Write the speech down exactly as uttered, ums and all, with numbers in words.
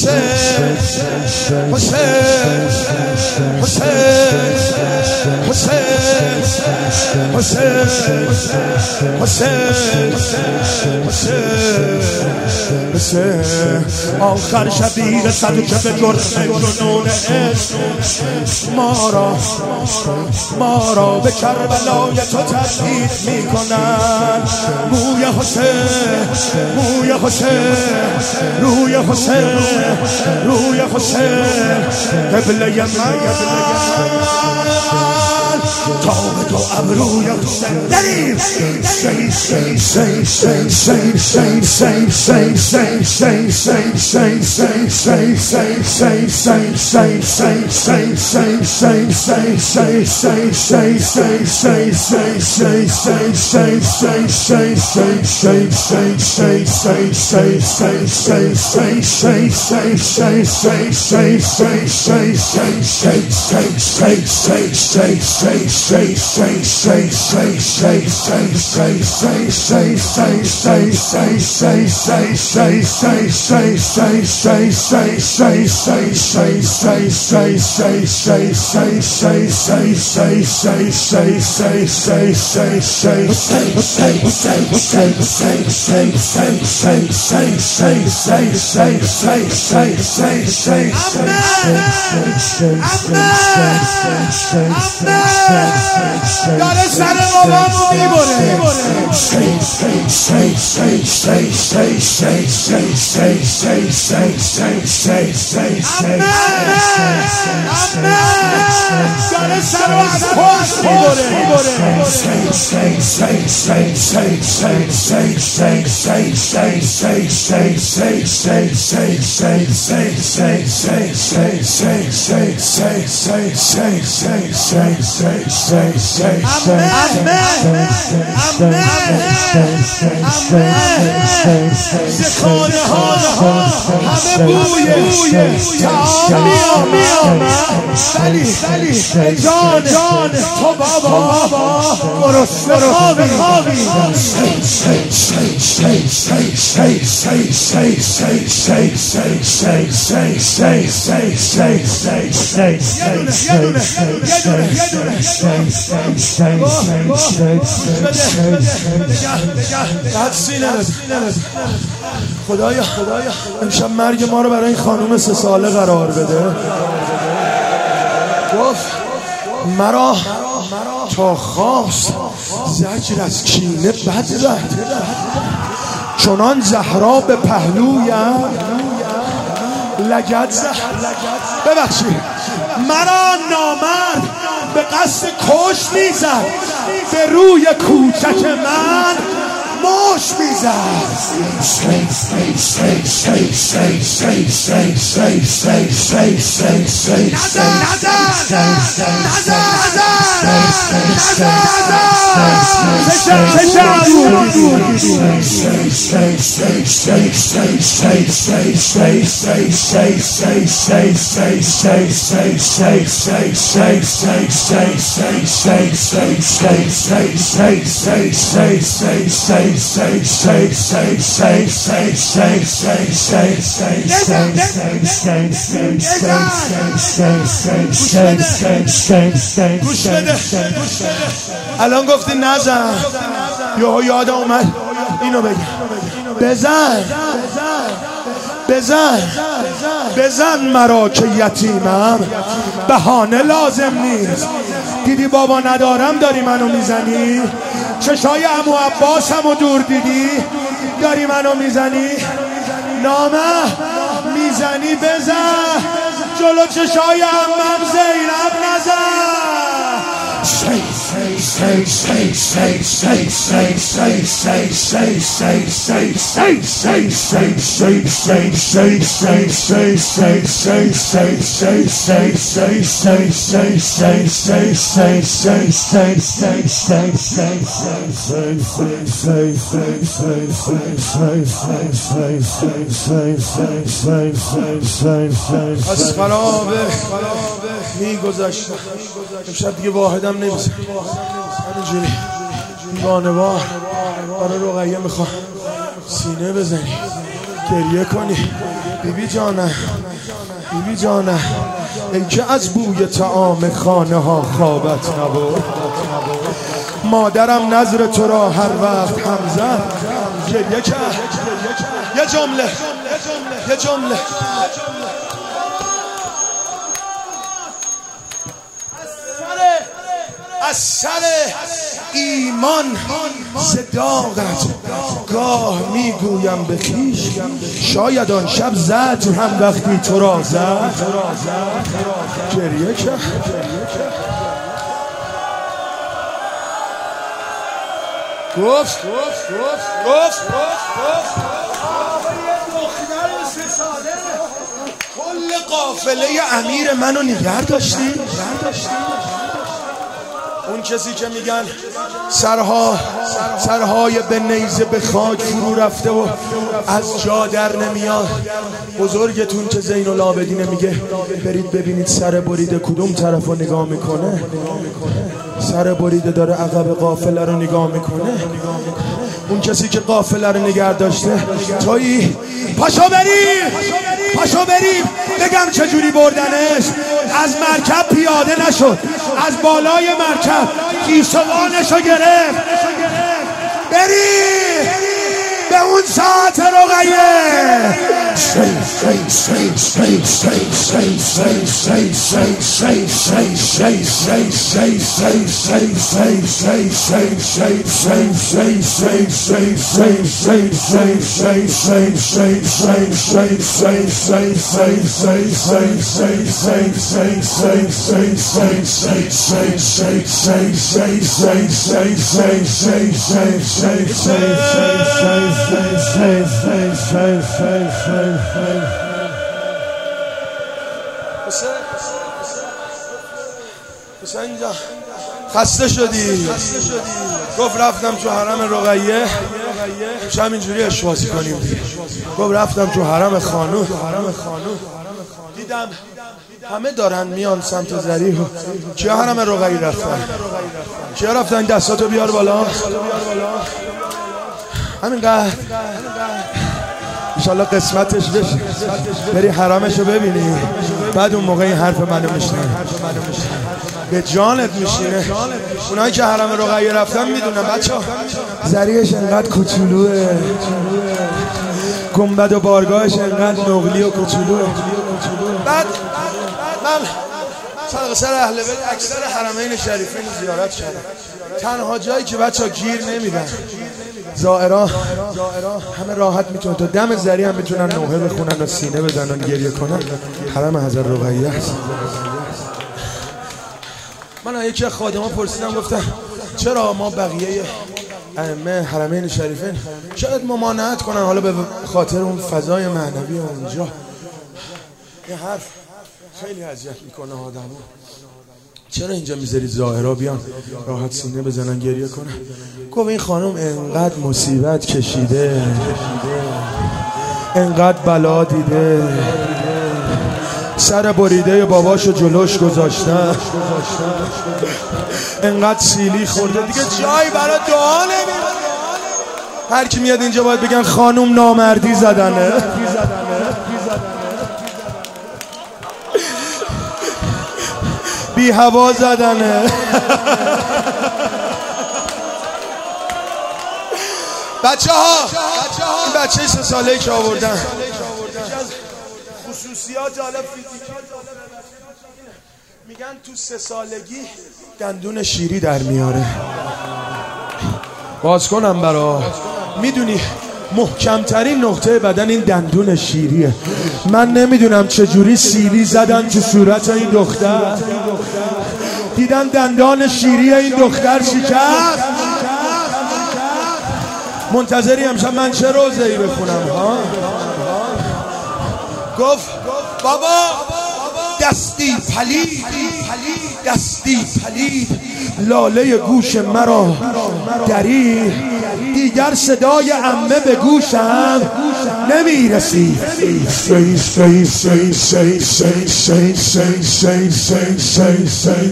حسین حسین حسین حسین حسین حسین حسین آخر شبیه صدو که به جرم جنون عشق ما را ما را به کربلای تو تبدیل میکنن. موی حسین موی حسین روی حسین روی حسین قبله من تا به دو ابروی حسین دریم شی شی شی شی شی شی شی شی شی شی شی شی شی شی شی داره سر بابامو میبره. داره سر و از پاس میبره. زکار حال ها همه بویه میام میام سلی جان جان تو بابا گرسنه خوابی خوابی خدایا خدایا امشب مرگ ما رو برای این خانوم سه ساله قرار بده. گفت مرا تا خواست زجر از کینه بد رفت، چنان زهرا به پهلویم لگد زد. ببخشید مرا نامرد به قصد کش میزد، به روی کوچک من مش میزد. الان گفتی نزن، یهو یاد اومد اینو بگم. بزن بزن بزن مرا که یتیمم، بهانه لازم نیست. دیدی بابا ندارم داری منو میزنی، چشای عمو عباسمو دور دیدی داری منو میزنی. نامه میزنی بزن، جلو چشای عمم زینب نزن. از خرابه میگذشتم، امشب دیگه واحدم نمیشه. همینجوری دیوانه‌وار برای رقیه میخوام سینه بزنی. گریه کنی بیبی جانم، بیبی جانم، ای که از بوی طعام خانه ها خوابت نبود. مادرم نظر تو را هر وقت هم زد، گریه کرد. یه جمله یه جمله از سر ایمان صداقت گاه میگویم به خویش، شاید آن شب زد هم وقتی تو را زد. گریه کرد. گفت گفت گفت گفت کل قافله امیر منو نگه داشتی. اون کسی که میگن سرها سرهای به نیزه به خاک فرو رفته و از جا در نمیاد، بزرگتون که زین العابدین میگه برید ببینید سر بریده کدوم طرف رو نگاه میکنه. سر بریده داره عقب قافله رو نگاه میکنه. اون کسی که قافله رو نگه داشته تویی. پاشو بریم پاشو بریم بگم چجوری بردنش. از مرکب پیاده نشد، از بالای مرکب گیسوانشو گرفت. بریم به اون ساعت رقیه. حسین جان خسته شدی؟ گفت رفتم تو حرم رقیه چه همینجوری اشواسی کنیم دیگه. گفت رفتم تو حرم خانو دیدم همه دارن میان سمت ذریح. کیا حرم رقیه رفتن؟ کیا رفتن؟ دستاتو بیار بالا. همینقدر انشالله قسمتش بشه بری حرامشو ببینی، بعد اون موقع این حرف منو میشنه به جانت میشینه. اونایی که حرم رقیه رفتن میدونن بچه ها ذریعش انقدر کوچولوه، گنبد و بارگاهش انقدر نقلی و کوچولوه. بعد من صدق سر اهل بیت اکثر حرمین شریفین زیارت کردم. تنها جایی که بچه ها گیر نمیدن زائران همه راحت میتونن تا دم ذریع هم میتونن نوحه بخونن و سینه بزنن گریه کنن، حرم حضرت رقیه است. من یکی از خادمان پرسیدم گفتم چرا ما بقیه ائمه حرمین شریفین شاید ممانعت کنن حالا به خاطر اون فضای معنوی اونجا. یه حرف خیلی اذیت میکنه آدمو. چرا اینجا میذارید ظاهرا بیان راحت سینه بزنن گریه کنن؟ گفت این خانم انقدر مصیبت کشیده، انقدر بلا دیده، سر بریده باباشو جلوش گذاشتن، انقدر سیلی خورده دیگه جایی برای دعا نمیاد. هر کی میاد اینجا باید بگن خانم نامردی زدنه، بی هوا زدنه. بچه ها این بچه سه ساله‌ای که آوردن از خصوصیات حالا فیزیکی میگن تو سه سالگی دندون شیری در میاره. باز کنم برا میدونی محکمترین نقطه بدن این دندون شیریه. من نمیدونم چجوری سیلی زدن تو صورت این دختر، دیدن دندان شیری این دختر شکست. منتظری همشم من چه روزه‌ای بخونم ها. گفت بابا دستی پلید دستی پلید لاله گوش مرا دری، دیگر صدای عمه به گوشم نمیرسی.